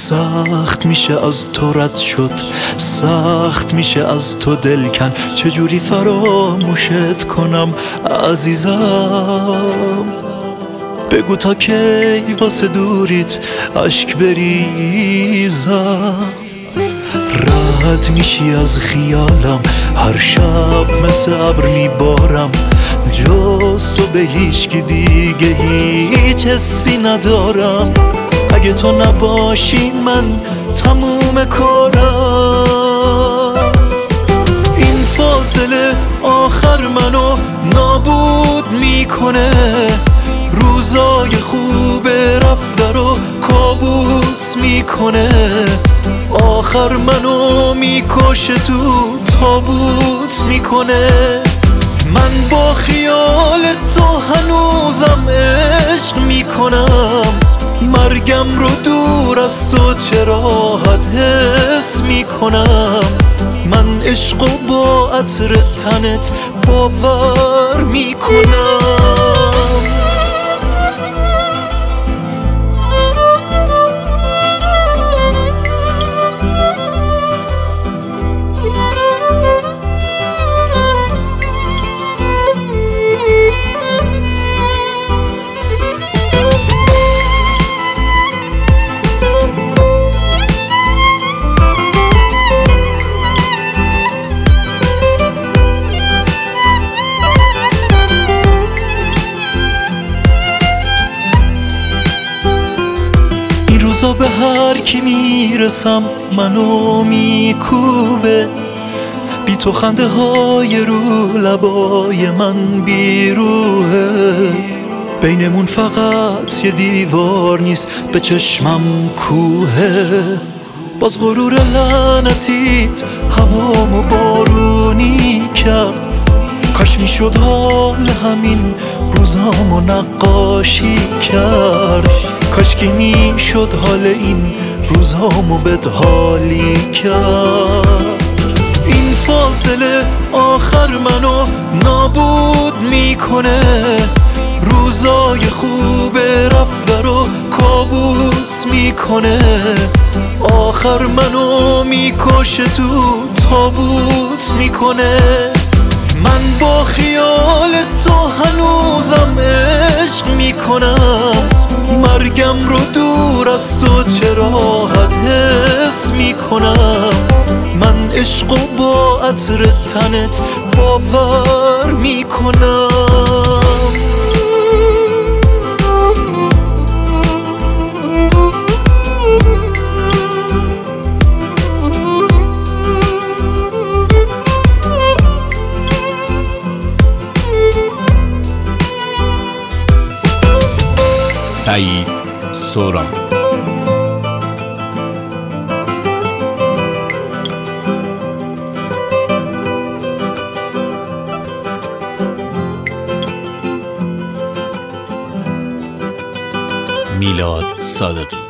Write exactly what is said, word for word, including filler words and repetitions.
سخت میشه از تو رد شد، سخت میشه از تو دل کن. چجوری فراموشت کنم عزیزم؟ بگو تا کی واسه دوریت اشک بریزم. رد میشی از خیالم، هر شب مثل ابر میبارم. جز تو به هیچکی دیگه هیچ حسی ندارم. اگه تو نباشی من تموم کارم. این فاصله آخر منو نابود میکنه، روزای خوب رفته رو کابوس میکنه. آخر منو میکشه تو تابوت میکنه. من با خیال تو هنوزم عشق میکنم. مرگم رو دور از تو چه راحت حس میکنم. من عشق و با عطر تنت باور میکنم. این روزا به هر کی میرسم منو میکوبه. بی تو خنده های رو لبای من بیروه. بینمون فقط یه دیوار نیست، به چشمم کوهه. باز غرور لعنتیت هوامو بارونی کرد. کاش میشد حال همین روزامو نقاشی کرد. کاش که میشد حال این روزامو بدحالی کرد. این فاصله آخر منو نابود میکنه، روزای خوب رفته رو کابوس میکنه. آخر منو میکشه تو تابوت میکنه. من با خیال تو هنوزم عشق میکنم. مرگم رو دور از تو چه راحت حس میکنم. من عشق و با عطر تنت باور میکنم. سعید سوران. میلاد صادقی.